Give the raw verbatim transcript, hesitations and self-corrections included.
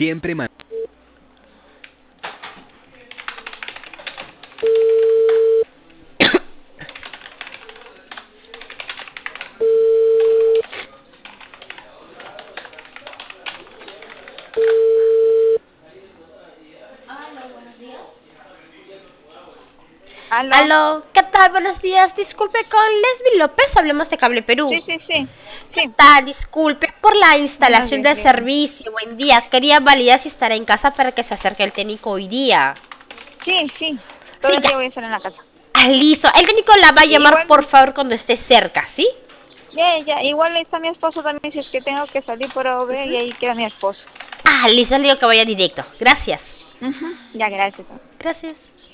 Siempre man- ¿Aló? Aló, ¿qué tal? Buenos días. Disculpe con Leslie López, hablemos de Cable Perú. Sí, sí, sí. ¿Qué Sí. tal? Disculpe por la Buenos instalación días, del dígame. servicio. Buen día. Quería validar si estará en casa para que se acerque el técnico hoy día. Sí, sí. Todo Sí, el ya. día voy a estar en la casa. Ah, listo. El técnico la va a llamar, Igual, por favor, cuando esté cerca, ¿sí? ya, ya. Igual está mi esposo también, si es que tengo que salir por A O B y ahí queda mi esposo. Ah, listo. Le digo que vaya directo. Gracias. Ujú. Ya, gracias. Gracias.